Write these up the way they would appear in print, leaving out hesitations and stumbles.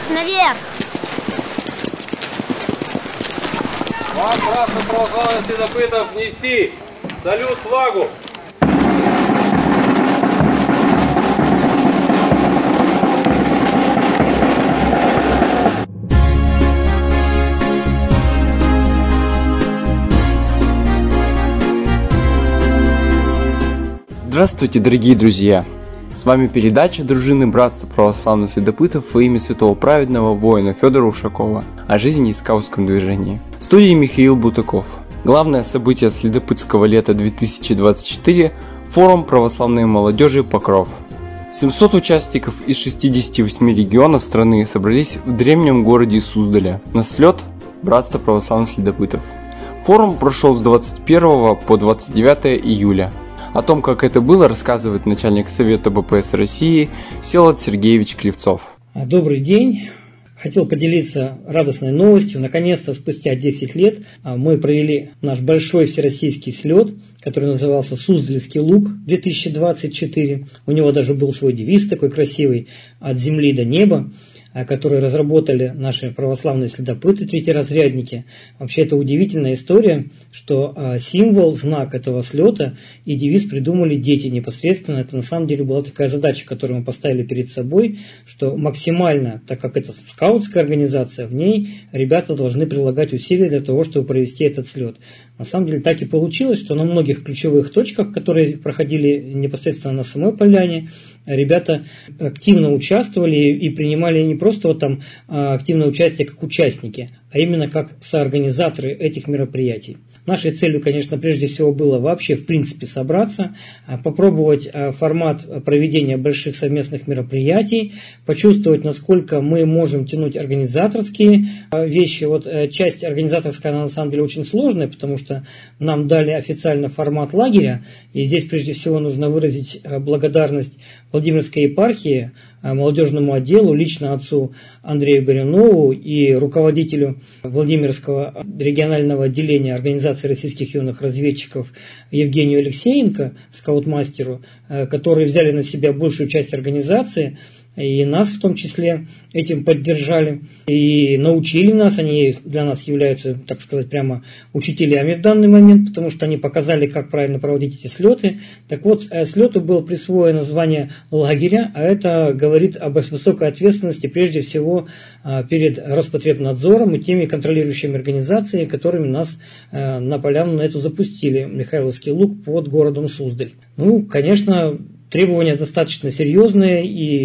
наверх! Вам, красных православных следопытов, нести салют флагу! Здравствуйте, дорогие друзья! С вами передача дружины Братства Православных Следопытов во имя святого праведного воина Федора Ушакова о жизни и скаутском движении. В студии Михаил Бутаков. Главное событие следопытского лета 2024 – форум православной молодежи «Покров». 700 участников из 68 регионов страны собрались в древнем городе Суздале на слет Братства Православных Следопытов. Форум прошел с 21 по 29 июля. О том, как это было, рассказывает начальник Совета БПС России Всеволод Сергеевич Клевцов. Добрый день. Хотел поделиться радостной новостью. Наконец-то, спустя 10 лет, мы провели наш большой всероссийский слет, который назывался «Суздальский луг 2024». У него даже был свой девиз такой красивый «От земли до неба», который разработали наши православные следопыты, третьеразрядники. Вообще это удивительная история, что символ, знак этого слета и девиз придумали дети непосредственно. Это на самом деле была такая задача, которую мы поставили перед собой, что максимально, так как это скаутская организация, в ней ребята должны прилагать усилия для того, чтобы провести этот слет. На самом деле так и получилось, что на многих ключевых точках, которые проходили непосредственно на самой поляне, ребята активно участвовали и принимали не просто вот там активное участие как участники, а именно как соорганизаторы этих мероприятий. Нашей целью, конечно, прежде всего было вообще в принципе собраться, попробовать формат проведения больших совместных мероприятий, почувствовать, насколько мы можем тянуть организаторские вещи. Вот часть организаторская, она на самом деле очень сложная, потому что нам дали официально формат лагеря, и здесь прежде всего нужно выразить благодарность Владимирской епархии, молодежному отделу, лично отцу Андрею Горюнову и руководителю Владимирского регионального отделения Организации российских юных разведчиков Евгению Алексеенко, скаут-мастеру, которые взяли на себя большую часть организации, и нас в том числе этим поддержали и научили нас. Они для нас являются, так сказать, прямо учителями в данный момент, потому что они показали, как правильно проводить эти слеты. Так вот, слету было присвоено название лагеря, а это говорит об высокой ответственности прежде всего перед Роспотребнадзором и теми контролирующими организациями, которыми нас на поляну на эту запустили, Михайловский луг под городом Суздаль. Ну, конечно, требования достаточно серьезные,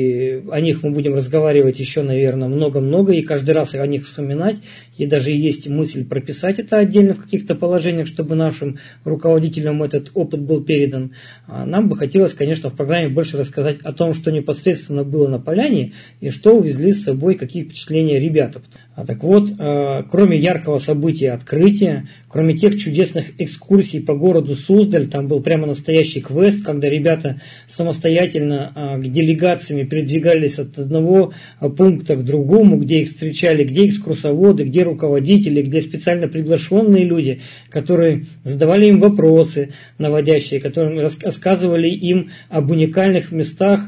и о них мы будем разговаривать еще, наверное, много-много, и каждый раз о них вспоминать. И даже есть мысль прописать это отдельно в каких-то положениях, чтобы нашим руководителям этот опыт был передан. Нам бы хотелось, конечно, в программе больше рассказать о том, что непосредственно было на поляне, и что увезли с собой, какие впечатления ребята. Так вот, кроме яркого события открытия, кроме тех чудесных экскурсий по городу Суздаль, там был прямо настоящий квест, когда ребята самостоятельно делегациями передвигались от одного пункта к другому, где их встречали, где экскурсоводы, где руководители, где специально приглашенные люди, которые задавали им вопросы наводящие, которые рассказывали им об уникальных местах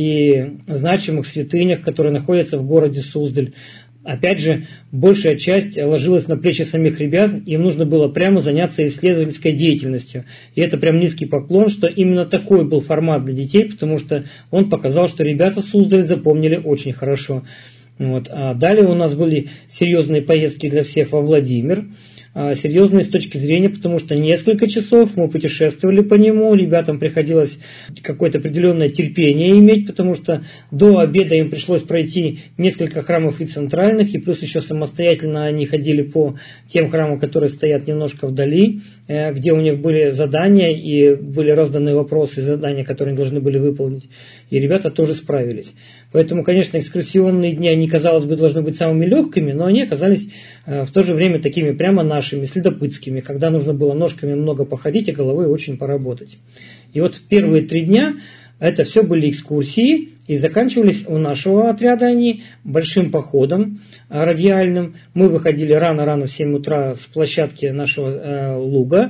и значимых святынях, которые находятся в городе Суздаль. Опять же, большая часть ложилась на плечи самих ребят, им нужно было прямо заняться исследовательской деятельностью. И это прям низкий поклон, что именно такой был формат для детей, потому что он показал, что ребята Суздаль запомнили очень хорошо. Вот. А далее у нас были серьезные поездки для всех во Владимир. Серьезные с точки зрения, потому что несколько часов мы путешествовали по нему, ребятам приходилось какое-то определенное терпение иметь, потому что до обеда им пришлось пройти несколько храмов и центральных, и плюс еще самостоятельно они ходили по тем храмам, которые стоят немножко вдали, где у них были задания и были разданы вопросы и задания, которые они должны были выполнить, и ребята тоже справились. Поэтому, конечно, экскурсионные дни, они, казалось бы, должны быть самыми легкими, но они оказались в то же время такими прямо нашими, следопытскими, когда нужно было ножками много походить, а головой очень поработать. И вот первые 3 дня это все были экскурсии, и заканчивались у нашего отряда они большим походом радиальным. Мы выходили рано-рано в 7 утра с площадки нашего луга,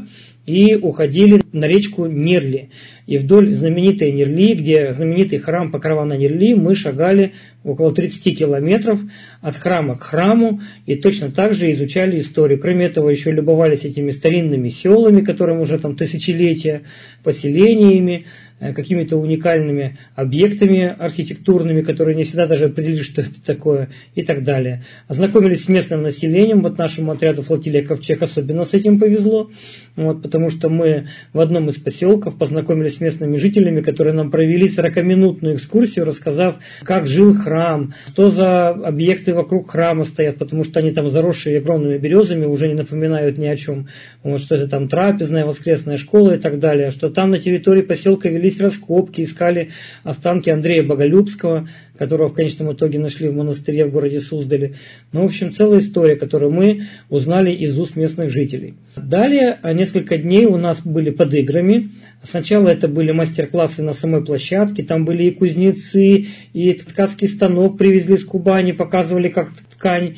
и уходили на речку Нерли. И вдоль знаменитой Нерли, где знаменитый храм Покрова на Нерли, мы шагали около 30 километров от храма к храму и точно так же изучали историю. Кроме этого, еще любовались этими старинными селами, которым уже там тысячелетия, поселениями, какими-то уникальными объектами архитектурными, которые не всегда даже определили, что это такое, и так далее. Ознакомились с местным населением. Вот нашему отряду флотилия Ковчег особенно с этим повезло, потому что мы в одном из поселков познакомились с местными жителями, которые нам провели 40-минутную экскурсию, рассказав, как жил храм, что за объекты вокруг храма стоят, потому что они там заросшие огромными березами, уже не напоминают ни о чем. Что это там трапезная, воскресная школа и так далее, что там на территории поселка велись раскопки, искали останки Андрея Боголюбского, которого в конечном итоге нашли в монастыре в городе Суздале. В общем, целая история, которую мы узнали из уст местных жителей. Далее, несколько дней у нас были под играми. Сначала это были мастер-классы на самой площадке, там были и кузнецы, и ткацкий станок привезли с Кубани, показывали, как ткань,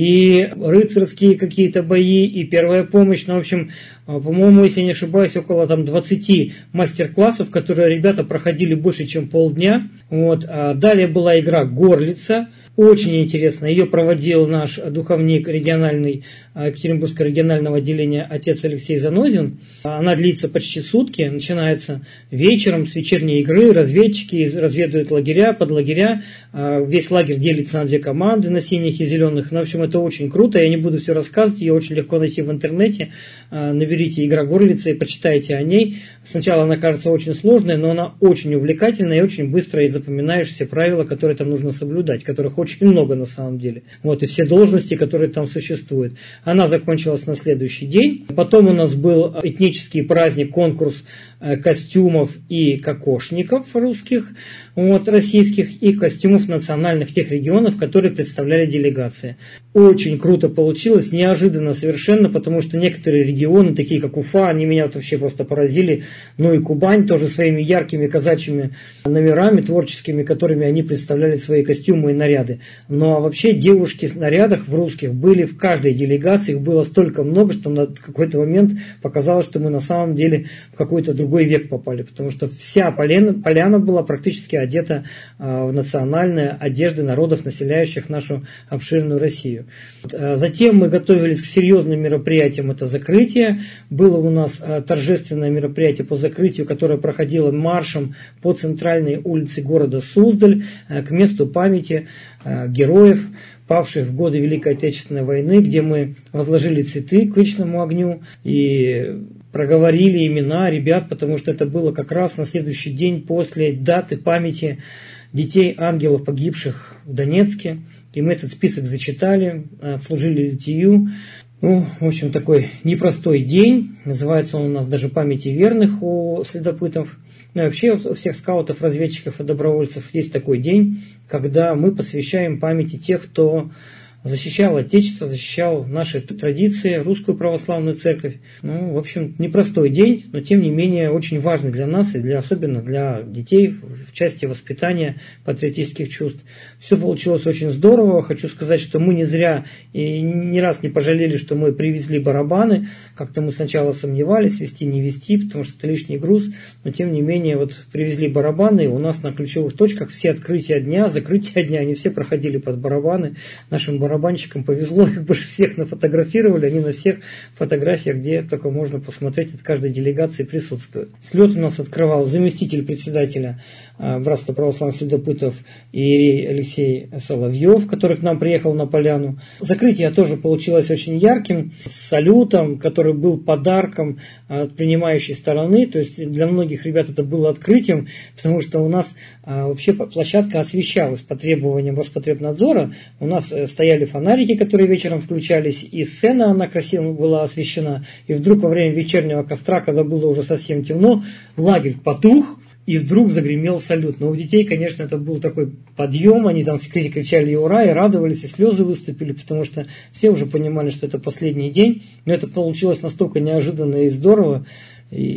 и рыцарские какие-то бои, и первая помощь. В общем, по-моему, если не ошибаюсь, около 20 мастер-классов, которые ребята проходили больше, чем полдня. Далее была игра «Горлица». Очень интересно. Ее проводил наш духовник региональный, Екатеринбургского регионального отделения отец Алексей Занозин. Она длится почти сутки. Начинается вечером с вечерней игры. Разведчики разведывают лагеря, подлагеря. Весь лагерь делится на 2 команды, на синих и зеленых. В общем, это очень круто. Я не буду все рассказывать. Ее очень легко найти в интернете. Наберите «Игра Горлица» и почитайте о ней. Сначала она кажется очень сложной, но она очень увлекательная и очень быстро и запоминаешь все правила, которые там нужно соблюдать, которых очень много на самом деле. И все должности, которые там существуют. Она закончилась на следующий день. Потом у нас был этнический праздник, конкурс костюмов и кокошников русских, российских, и костюмов национальных тех регионов, которые представляли делегации. Очень круто получилось, неожиданно совершенно, потому что некоторые регионы, такие как Уфа, они меня вообще просто поразили, и Кубань тоже своими яркими казачьими номерами творческими, которыми они представляли свои костюмы и наряды. А вообще девушки в нарядах в русских были в каждой делегации, их было столько много, что на какой-то момент показалось, что мы на самом деле в какой-то другой век попали, потому что вся поляна была практически одета в национальные одежды народов, населяющих нашу обширную Россию. Затем мы готовились к серьезным мероприятиям, это закрытие. Было у нас торжественное мероприятие по закрытию, которое проходило маршем по центральной улице города Суздаль к месту памяти героев, павших в годы Великой Отечественной войны, где мы возложили цветы к вечному огню и проговорили имена ребят, потому что это было как раз на следующий день после даты памяти детей-ангелов, погибших в Донецке. И мы этот список зачитали, служили литию. В общем, такой непростой день. Называется он у нас даже «Памяти верных» у следопытов. И вообще у всех скаутов, разведчиков и добровольцев есть такой день, когда мы посвящаем памяти тех, кто защищал Отечество, защищал наши традиции, русскую православную церковь. В общем, непростой день, но тем не менее очень важный для нас и особенно для детей в части воспитания патриотических чувств. Все получилось очень здорово. Хочу сказать, что мы не зря и ни раз не пожалели, что мы привезли барабаны. Как-то мы сначала сомневались, везти, не везти, потому что это лишний груз. Но тем не менее, привезли барабаны, и у нас на ключевых точках все открытия дня, закрытия дня, они все проходили под барабаны. Нашим барабанщикам повезло, их больше всех нафотографировали, они на всех фотографиях, где только можно посмотреть, от каждой делегации присутствуют. Слет у нас открывал заместитель председателя Братства православных следопытов иерей Алексей Соловьев, который к нам приехал на поляну. Закрытие тоже получилось очень ярким, с салютом, который был подарком от принимающей стороны. То есть для многих ребят это было открытием, потому что у нас вообще площадка освещалась по требованиям Роспотребнадзора. У нас стояли фонарики, которые вечером включались, и сцена, она красиво была освещена. И вдруг во время вечернего костра, когда было уже совсем темно, лагерь потух, и вдруг загремел салют. Но у детей, конечно, это был такой подъем, они там кричали «Ура!» и радовались, и слезы выступили, потому что все уже понимали, что это последний день. Но это получилось настолько неожиданно и здорово. И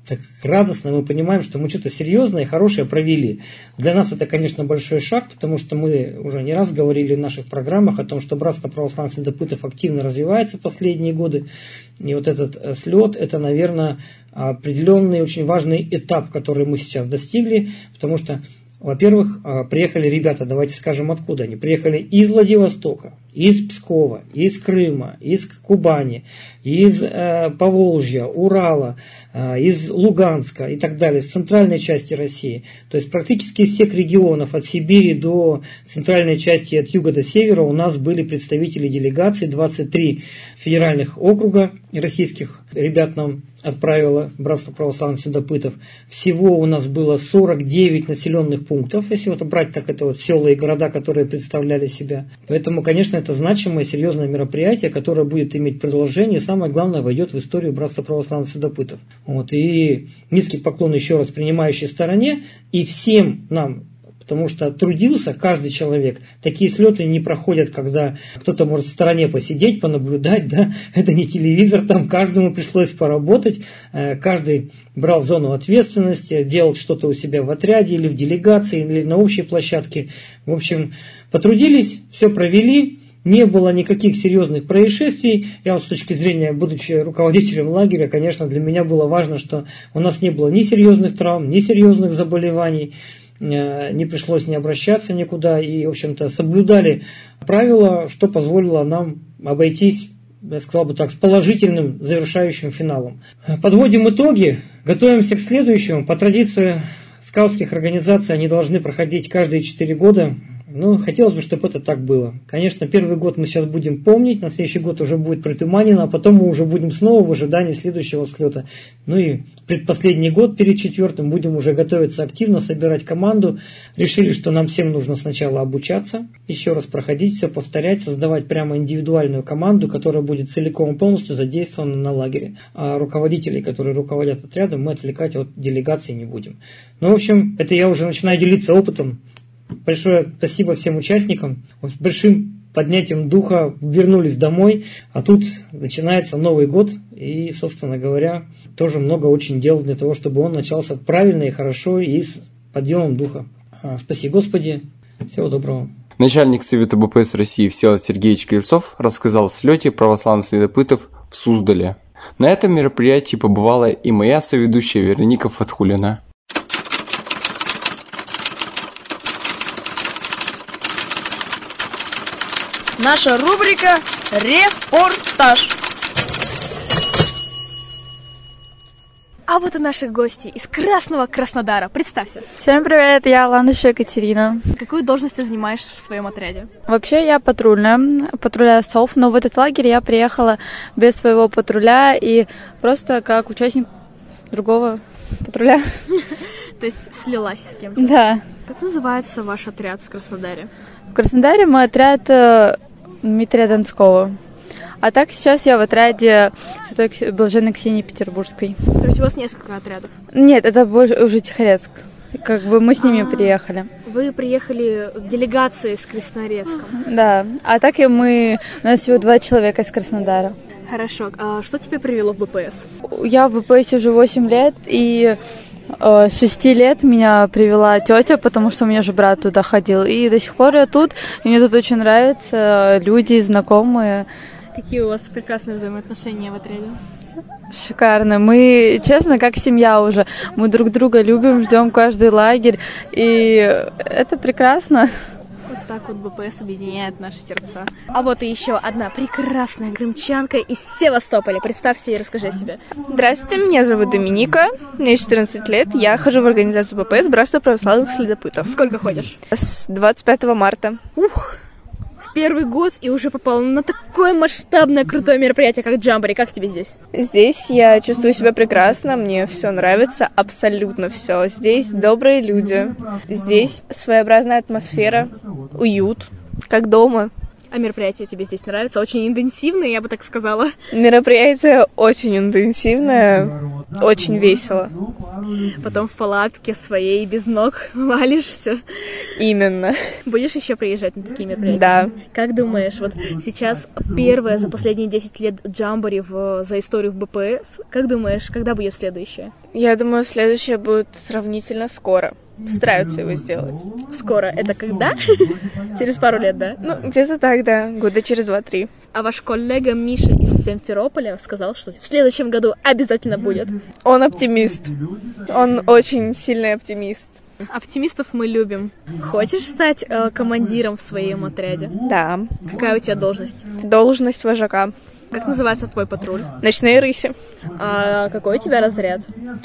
так радостно, мы понимаем, что мы что-то серьезное и хорошее провели. Для нас это, конечно, большой шаг, потому что мы уже не раз говорили в наших программах о том, что братство православных следопытов активно развивается в последние годы. И вот этот слет, это, наверное, определенный очень важный этап, который мы сейчас достигли, потому что, во-первых, приехали ребята, давайте скажем, откуда они. Приехали из Владивостока, из Пскова, из Крыма, из Кубани, из Поволжья, Урала, из Луганска и так далее, с центральной части России. То есть практически из всех регионов, от Сибири до центральной части, от юга до севера, у нас были представители делегаций, 23 федеральных округа российских ребят нам отправило Братство православных следопытов. Всего у нас было 49 населенных пунктов, если вот брать так, это вот села и города, которые представляли себя. Поэтому, конечно, это значимое, серьезное мероприятие, которое будет иметь продолжение, и самое главное, войдет в историю Братства православных следопытов. Вот. И низкий поклон еще раз принимающей стороне и всем нам, потому что трудился каждый человек. Такие слеты не проходят, когда кто-то может в стороне посидеть, понаблюдать, да, это не телевизор, там каждому пришлось поработать, каждый брал зону ответственности, делал что-то у себя в отряде или в делегации, или на общей площадке. В общем, потрудились, все провели. Не было никаких серьезных происшествий. Я вот с точки зрения, будучи руководителем лагеря, конечно, для меня было важно, что у нас не было ни серьезных травм, ни серьезных заболеваний. Не пришлось не обращаться никуда. И, в общем-то, соблюдали правила, что позволило нам обойтись, я сказал бы так, с положительным завершающим финалом. Подводим итоги. Готовимся к следующему. По традиции скаутских организаций они должны проходить каждые 4 года. Ну, хотелось бы, чтобы это так было. Конечно, первый год мы сейчас будем помнить, на следующий год уже будет притуманено, а потом мы уже будем снова в ожидании следующего слета. Ну и предпоследний год перед 4-м будем уже готовиться активно, собирать команду. Решили, что нам всем нужно сначала обучаться, еще раз проходить, все повторять, создавать прямо индивидуальную команду, которая будет целиком и полностью задействована на лагере. А руководителей, которые руководят отрядом, мы отвлекать от делегации не будем. Ну, в общем, это я уже начинаю делиться опытом. Большое спасибо всем участникам. С большим поднятием духа вернулись домой. А тут начинается Новый год. И, собственно говоря, тоже много очень дел для того, чтобы он начался правильно и хорошо и с подъемом духа. Спаси Господи. Всего доброго. Начальник Совета БПС России Всеволод Сергеевич Кривцов рассказал о слете православных следопытов в Суздале. На этом мероприятии побывала и моя соведущая Вероника Фатхулина. Наша рубрика «Репортаж». А вот и наши гости из Красного Краснодара. Представься. Всем привет, я Ландышева Екатерина. Какую должность ты занимаешь в своем отряде? Вообще я патрульная, патруляю сов, но в этот лагерь я приехала без своего патруля и просто как участник другого патруля. То есть слилась с кем-то? Да. Как называется ваш отряд в Краснодаре? В Краснодаре мой отряд Дмитрия Донского. А так сейчас я в отряде Святой Блаженной Ксении Петербургской. То есть у вас несколько отрядов? Нет, это больше уже Тихорецк. Как бы мы с ними приехали. Вы приехали в делегации с Краснорецком? Да. А так у нас всего 2 человека из Краснодара. Хорошо. А что тебя привело в БПС? Я в БПС уже 8 лет, и с 6 лет меня привела тетя, потому что у меня же брат туда ходил. И до сих пор я тут, и мне тут очень нравятся люди, знакомые. Какие у вас прекрасные взаимоотношения в отряде? Шикарно. Мы, честно, как семья уже. Мы друг друга любим, ждем каждый лагерь, и это прекрасно. Вот так вот БПС объединяет наши сердца. А вот и еще одна прекрасная крымчанка из Севастополя. Представься и расскажи о себе. Здравствуйте, меня зовут Доминика, мне 14 лет, я хожу в организацию БПС Братство православных следопытов. Сколько ходишь? С 25 марта. Ух! Первый год и уже попала на такое масштабное, крутое мероприятие, как Джамбори. Как тебе здесь? Здесь я чувствую себя прекрасно, мне все нравится, абсолютно все. Здесь добрые люди, здесь своеобразная атмосфера, уют, как дома. А мероприятие тебе здесь нравится? Очень интенсивное, я бы так сказала. Мероприятие очень интенсивное, очень весело. потом в палатке своей без ног валишься. Именно. Будешь еще приезжать на такие мероприятия? Да. Как думаешь, вот сейчас первое за последние 10 лет джамбори за историю в БПС, как думаешь, когда будет следующее? Я думаю, следующее будет сравнительно скоро. Стараются его сделать. Скоро. Это когда? Через пару лет, да? Ну, где-то так, да. Года через 2-3. А ваш коллега Миша из Симферополя сказал, что в следующем году обязательно будет. Он оптимист. Он очень сильный оптимист. Оптимистов мы любим. Хочешь стать командиром в своем отряде? Да. Какая у тебя должность? Должность вожака. Как называется твой патруль? Ночные рыси. А какой у тебя разряд?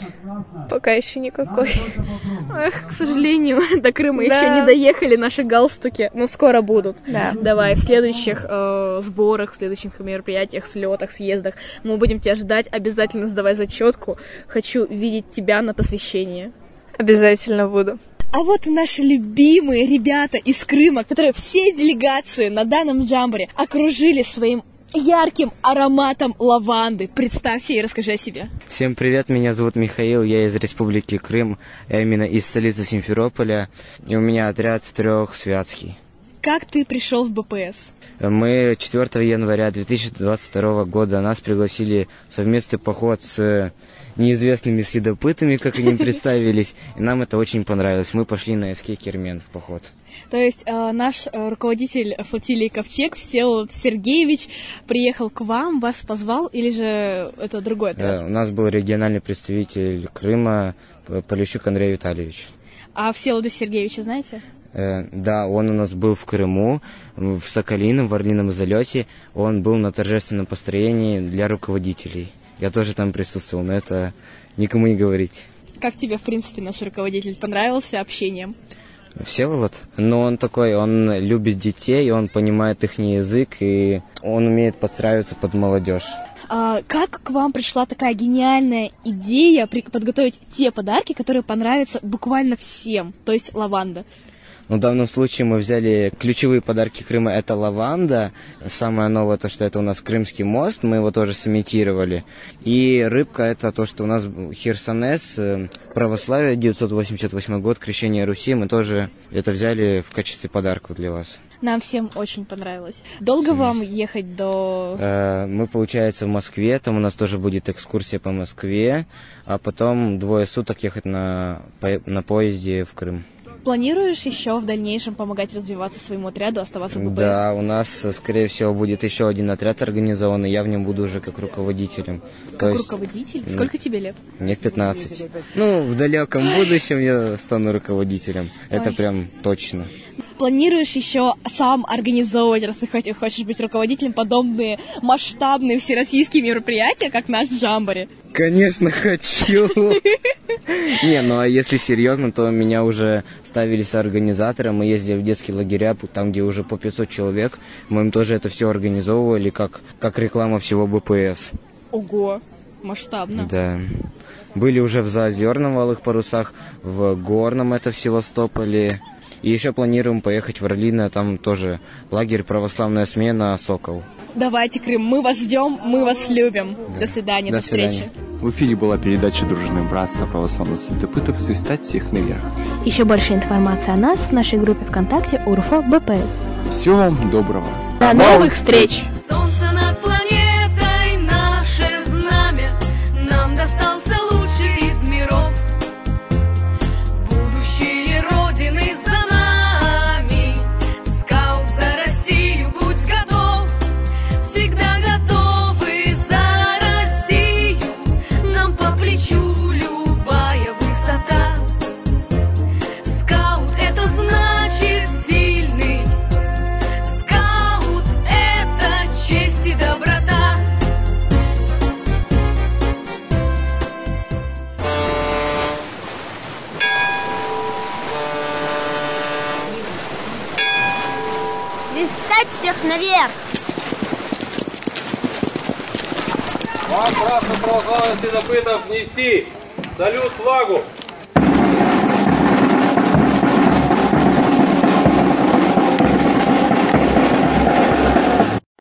Пока еще никакой. Эх, к сожалению, до Крыма Да. еще не доехали наши галстуки, но скоро будут. Да. Давай, в следующих сборах, в следующих мероприятиях, слетах, съездах мы будем тебя ждать. Обязательно сдавай зачетку. Хочу видеть тебя на посвящении. Обязательно буду. А вот и наши любимые ребята из Крыма, которые все делегации на данном джамборе окружили своим ярким ароматом лаванды. Представься и расскажи о себе. Всем привет, меня зовут Михаил, я из Республики Крым, именно из столицы Симферополя, и у меня отряд трехсвятский. Как ты пришел в БПС? Мы 4 января 2022 года нас пригласили в совместный поход с неизвестными следопытами, как они представились, и нам это очень понравилось. Мы пошли на СК Кермен в поход. То есть наш руководитель флотилии Ковчег, Всеволод Сергеевич, приехал к вам, вас позвал, или же это другой отряд? У нас был региональный представитель Крыма Полищук Андрей Витальевич. А Всеволода Сергеевича знаете? Да, он у нас был в Крыму, в Соколином, в Орлином залете. Он был на торжественном построении для руководителей. Я тоже там присутствовал, но это никому не говорить. Как тебе, в принципе, наш руководитель? Понравился общением? Всеволод? Но он такой, он любит детей, он понимает их язык, и он умеет подстраиваться под молодежь. А как к вам пришла такая гениальная идея подготовить те подарки, которые понравятся буквально всем, то есть лаванда? В данном случае мы взяли ключевые подарки Крыма, это лаванда, самое новое, то, что это у нас Крымский мост, мы его тоже сымитировали, и рыбка, это то, что у нас Херсонес, православие, 988 год, крещение Руси, мы тоже это взяли в качестве подарка для вас. Нам всем очень понравилось. Долго вам ехать до... Мы, получается, в Москве, там у нас тоже будет экскурсия по Москве, а потом 2 суток ехать на поезде в Крым. Планируешь еще в дальнейшем помогать развиваться своему отряду, оставаться в БПС? Да, у нас, скорее всего, будет еще один отряд организованный, я в нем буду уже как руководителем. Как руководитель? Сколько тебе лет? Мне 15. Ну, в далеком будущем я стану руководителем, это прям точно. Планируешь еще сам организовывать, раз ты хочешь быть руководителем, подобные масштабные всероссийские мероприятия, как наш джамбори? Конечно, хочу. Не, ну а если серьезно, то меня уже ставили соорганизатором. Мы ездили в детские лагеря, там, где уже по 500 человек. Мы им тоже это все организовывали, как реклама всего БПС. Ого, масштабно. Да. Были уже в Заозерном, в Алых Парусах, в Горном, это в Севастополе. И еще планируем поехать в Орлино, там тоже лагерь «Православная смена. Сокол». Давайте, Крым, мы вас ждем, мы вас любим. Да. До свидания, до встречи. В эфире была передача «Дружины братства православных следопытов. Свистать всех наверх». Еще больше информации о нас в нашей группе ВКонтакте УРФО БПС. Всего вам доброго. До новых встреч! Солнце над планетой, наше знамя, нам достался лучший из миров. Будущее Родины за нами, скаут за Россию, будь готов. Всегда готовы за Россию, нам по плечу любая высота. Скаут — это значит сильный, скаут — это честь и доброта. Свистать всех наверх! Вам, братство православных следопытов, нести салют флагу!